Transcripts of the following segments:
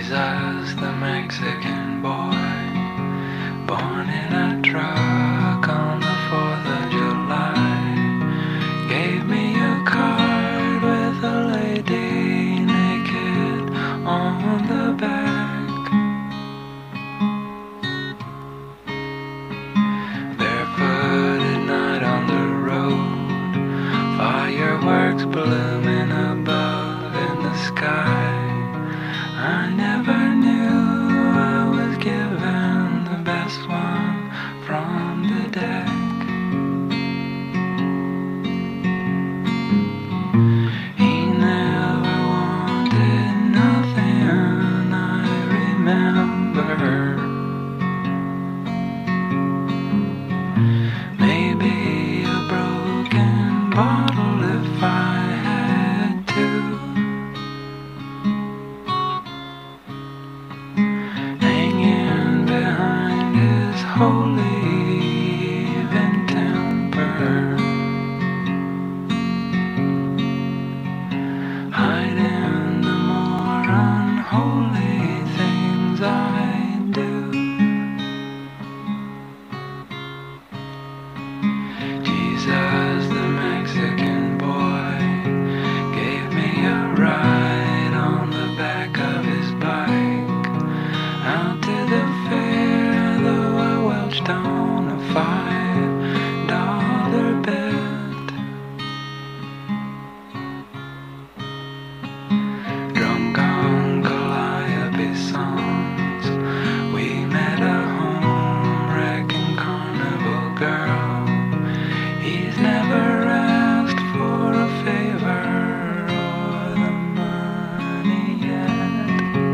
Jesus, the Mexican boy, born in a truck on the 4th of July, gave me a card with a lady naked on the back. Barefooted night on the road, fireworks blooming above in the sky. I never knew I was given the best one from the deck. He never wanted nothing, I remember. Maybe a broken bottle if I had to. Holy even temper, hiding the more unholy things I do. Jesus, the Mexican boy, gave me a ride on the back of his bike out to the fair, though I welched on a $5 bet. Drunk on Calliope songs, we met a home-wrecking carnival girl. He's never asked for a favor or the money yet.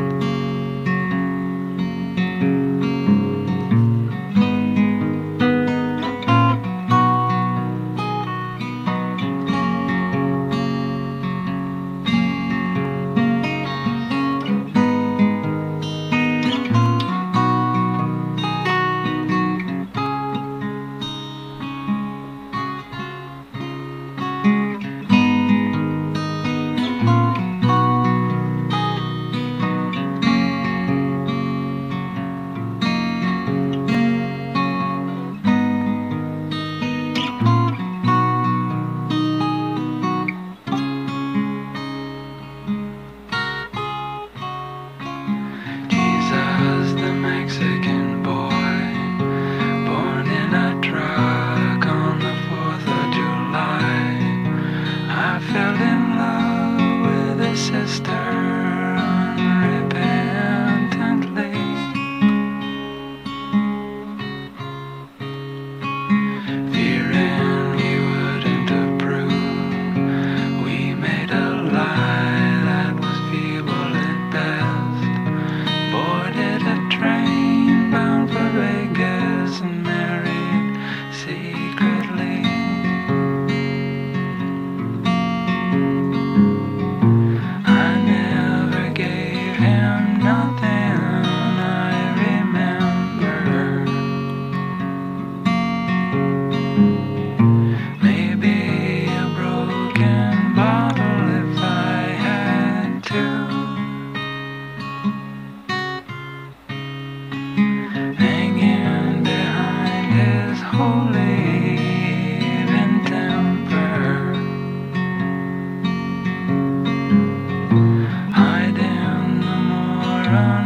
Mexican boy, born in a truck on the 4th of July. I fell in love with his sister unrepentantly. Fearing he wouldn't approve, we made a lie that was feeble at best. Boarded a train bound for Vegas and married secretly. I never gave him nothing, I remember. Maybe a broken bottle if I had to. Hanging behind his holy even temper, hiding the more